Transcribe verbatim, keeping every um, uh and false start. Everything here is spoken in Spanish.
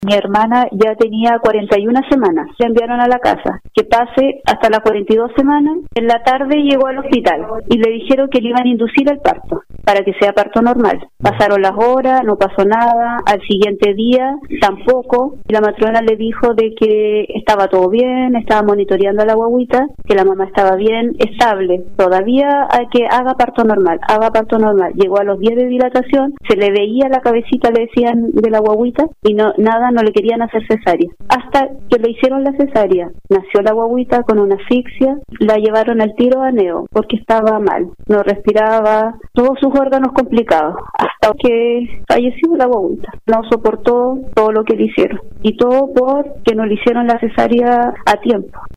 Mi hermana ya tenía cuarenta y una semanas, le enviaron a la casa, que pase hasta las cuarenta y dos semanas. En la tarde llegó al hospital y le dijeron que le iban a inducir el parto, para que sea parto normal. Pasaron las horas, no pasó nada, al siguiente día tampoco, y la matrona le dijo de que estaba todo bien, estaba monitoreando a la guagüita, que la mamá estaba bien, estable, todavía hay que haga parto normal, haga parto normal. Llegó a los días de dilatación, se le veía la cabecita, le decían, de la guagüita, y no nada, no le querían hacer cesárea. Hasta que le hicieron la cesárea, nació la guagüita con una asfixia, la llevaron al tiro a neo, porque estaba mal, no respiraba, todos sus órganos complicados, hasta que falleció la guagüita. No soportó todo lo que le hicieron, y todo porque no le hicieron la cesárea a tiempo.